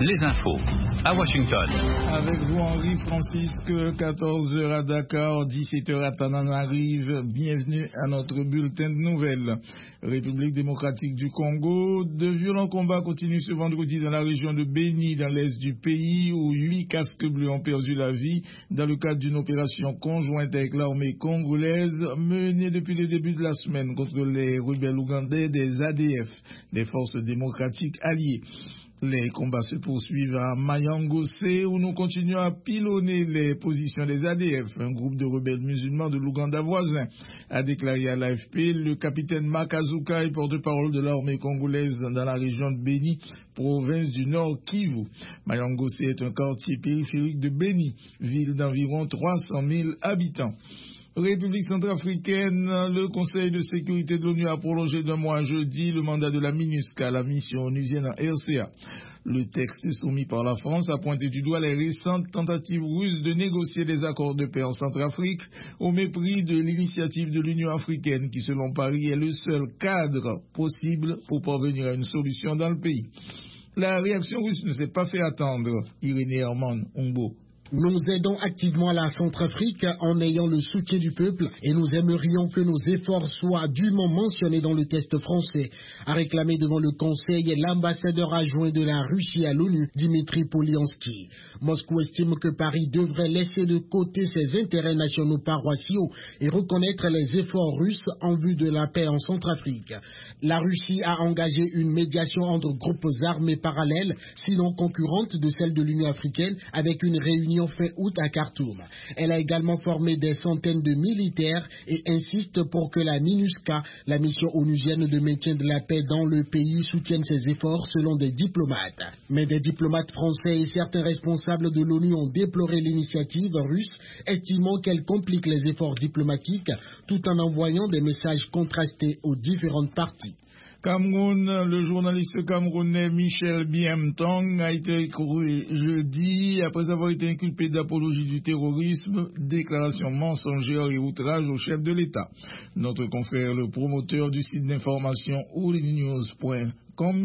les infos à Washington. Avec vous, Henri Francisque, 14h à Dakar, 17h à Tananarive. Bienvenue à notre bulletin de nouvelles. République démocratique du Congo, de violents combats continuent ce vendredi dans la région de Beni, dans l'est du pays, où 8 casques bleus ont perdu la vie dans le cadre d'une opération conjointe avec l'armée congolaise menée depuis le début de la semaine contre les rebelles ougandais des ADF, des forces démocratiques alliées. Les combats se poursuivent à Mayangose, où nous continuons à pilonner les positions des ADF, un groupe de rebelles musulmans de l'Ouganda voisin, a déclaré à l'AFP le capitaine Makazuka, porte-parole de l'armée congolaise dans la région de Beni, province du Nord Kivu. Mayangose est un quartier périphérique de Beni, ville d'environ 300 000 habitants. République centrafricaine, le Conseil de sécurité de l'ONU a prolongé d'un mois jeudi le mandat de la MINUSCA, la mission onusienne en RCA. Le texte soumis par la France a pointé du doigt les récentes tentatives russes de négocier des accords de paix en Centrafrique au mépris de l'initiative de l'Union africaine qui, selon Paris, est le seul cadre possible pour parvenir à une solution dans le pays. La réaction russe ne s'est pas fait attendre. Irénée Herman Ombo. Nous aidons activement la Centrafrique en ayant le soutien du peuple et nous aimerions que nos efforts soient dûment mentionnés dans le test français, a réclamé devant le Conseil l'ambassadeur adjoint de la Russie à l'ONU, Dimitri Polyansky. Moscou estime que Paris devrait laisser de côté ses intérêts nationaux paroissiaux et reconnaître les efforts russes en vue de la paix en Centrafrique. La Russie a engagé une médiation entre groupes armés parallèles, sinon concurrentes de celle de l'Union africaine, avec une réunion fin août à Khartoum. Elle a également formé des centaines de militaires et insiste pour que la MINUSCA, la mission onusienne de maintien de la paix dans le pays, soutienne ses efforts selon des diplomates. Mais des diplomates français et certains responsables de l'ONU ont déploré l'initiative russe, estimant qu'elle complique les efforts diplomatiques tout en envoyant des messages contrastés aux différentes parties. Cameroun, le journaliste camerounais Michel Biemtong a été écroué jeudi après avoir été inculpé d'apologie du terrorisme, déclaration mensongère et outrage au chef de l'État. Notre confrère, le promoteur du site d'information ournews.com,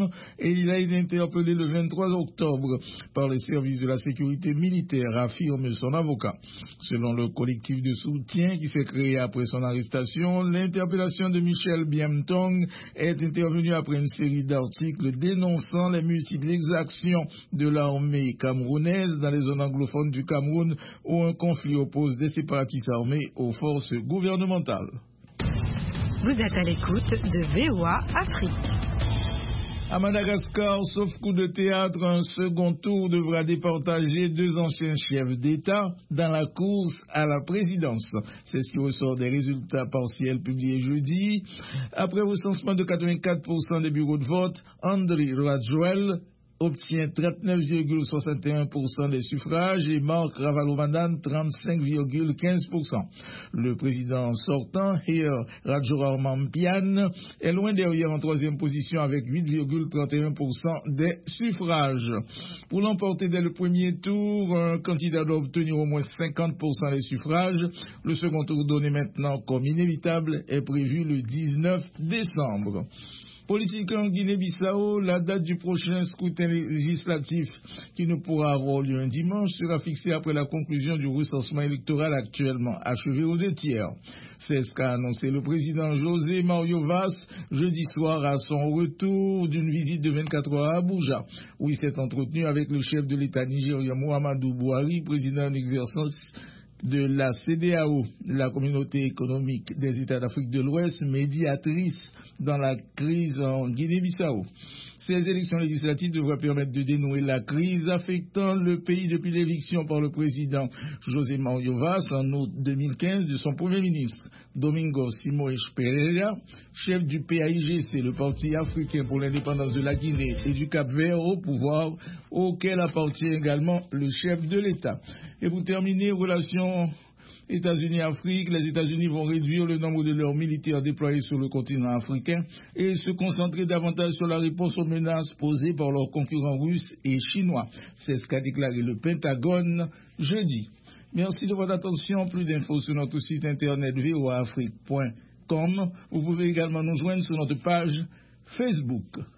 et il a été interpellé le 23 octobre par les services de la sécurité militaire, affirme son avocat. Selon le collectif de soutien qui s'est créé après son arrestation, l'interpellation de Michel Biemtong est intervenue après une série d'articles dénonçant les multiples exactions de l'armée camerounaise dans les zones anglophones du Cameroun où un conflit oppose des séparatistes armés aux forces gouvernementales. Vous êtes à l'écoute de VOA Afrique. À Madagascar, sauf coup de théâtre, un second tour devra départager 2 anciens chefs d'État dans la course à la présidence. C'est ce qui ressort des résultats partiels publiés jeudi. Après recensement de 84% des bureaux de vote, Andry Rajoelina obtient 39,61% des suffrages et Marc Ravalomanana 35,15%. Le président sortant, Heer Rajaonarimampianina, est loin derrière en 3e position avec 8,31% des suffrages. Pour l'emporter dès le premier tour, un candidat doit obtenir au moins 50% des suffrages. Le second tour donné maintenant comme inévitable est prévu le 19 décembre. Politique en Guinée-Bissau, la date du prochain scrutin législatif qui ne pourra avoir lieu un dimanche sera fixée après la conclusion du recensement électoral actuellement achevé aux 2/3. C'est ce qu'a annoncé le président José Mario Vaz jeudi soir à son retour d'une visite de 24 heures à Abuja, où il s'est entretenu avec le chef de l'État nigérien Muhammadu Buhari, président en exercice de la CEDEAO, la communauté économique des États d'Afrique de l'Ouest, médiatrice dans la crise en Guinée-Bissau. Ces élections législatives devraient permettre de dénouer la crise affectant le pays depuis l'éviction par le président José Mario Vaz en août 2015 de son premier ministre, Domingos Simoes Pereira, chef du PAIGC, le Parti africain pour l'indépendance de la Guinée et du Cap-Vert au pouvoir, auquel appartient également le chef de l'État. Et pour terminer, relations États-Unis-Afrique, les États-Unis vont réduire le nombre de leurs militaires déployés sur le continent africain et se concentrer davantage sur la réponse aux menaces posées par leurs concurrents russes et chinois. C'est ce qu'a déclaré le Pentagone jeudi. Merci de votre attention. Plus d'infos sur notre site internet voaafrique.com. Vous pouvez également nous joindre sur notre page Facebook.